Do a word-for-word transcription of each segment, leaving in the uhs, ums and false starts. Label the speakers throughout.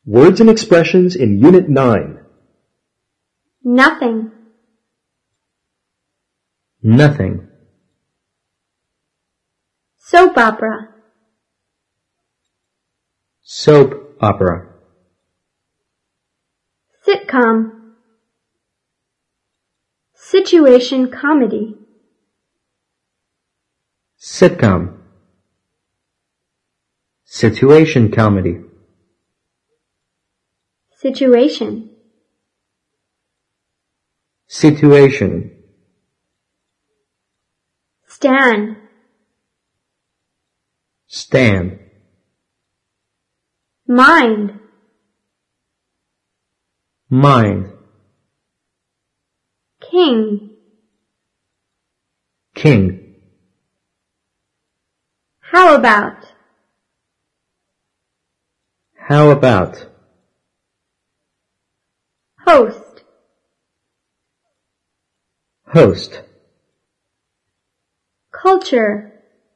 Speaker 1: Words and expressions in Unit nine.
Speaker 2: Nothing.
Speaker 3: Nothing.
Speaker 2: Soap opera.
Speaker 3: Soap opera.
Speaker 2: Sitcom. Situation comedy.
Speaker 3: Sitcom. Situation comedy.
Speaker 2: Situation.
Speaker 3: Situation.
Speaker 2: Stand.
Speaker 3: Stand.
Speaker 2: Mind.
Speaker 3: Mind.
Speaker 2: King.
Speaker 3: King.
Speaker 2: How about?
Speaker 3: How about?
Speaker 2: Host.
Speaker 3: Host.
Speaker 2: Culture.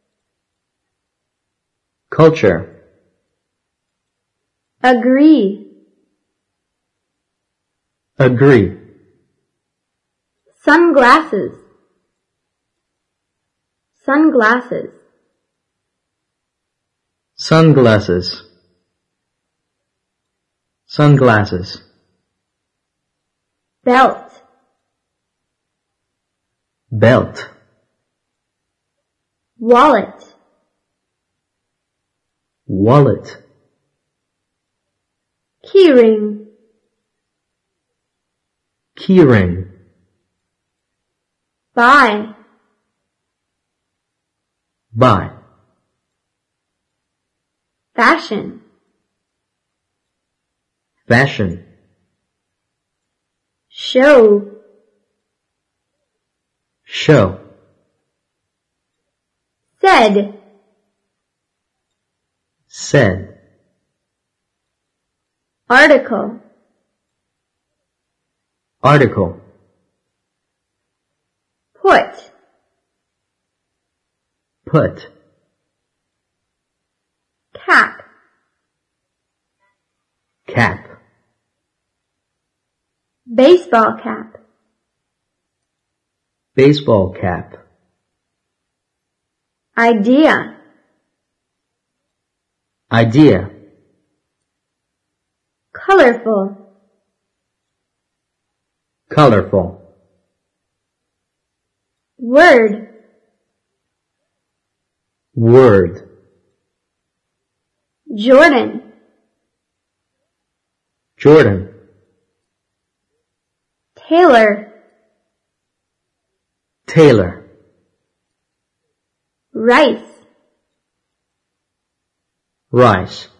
Speaker 3: Culture.
Speaker 2: Agree.
Speaker 3: Agree.
Speaker 2: Sunglasses. Sunglasses.
Speaker 3: Sunglasses. Sunglasses.
Speaker 2: Belt.
Speaker 3: Belt.
Speaker 2: Wallet.
Speaker 3: Wallet.
Speaker 2: Keyring.
Speaker 3: Keyring.
Speaker 2: Buy.
Speaker 3: Buy.
Speaker 2: Fashion.
Speaker 3: Fashion.
Speaker 2: Show.
Speaker 3: Show.
Speaker 2: Said.
Speaker 3: Said.
Speaker 2: Article.
Speaker 3: Article.
Speaker 2: Put.
Speaker 3: Put.
Speaker 2: Cap.
Speaker 3: Cap.
Speaker 2: Baseball cap.
Speaker 3: Baseball cap.
Speaker 2: Idea.
Speaker 3: Idea.
Speaker 2: Colorful.
Speaker 3: Colorful.
Speaker 2: Word.
Speaker 3: Word.
Speaker 2: Jordan.
Speaker 3: Jordan.
Speaker 2: Tailor.
Speaker 3: Tailor.
Speaker 2: Rice.
Speaker 3: Rice.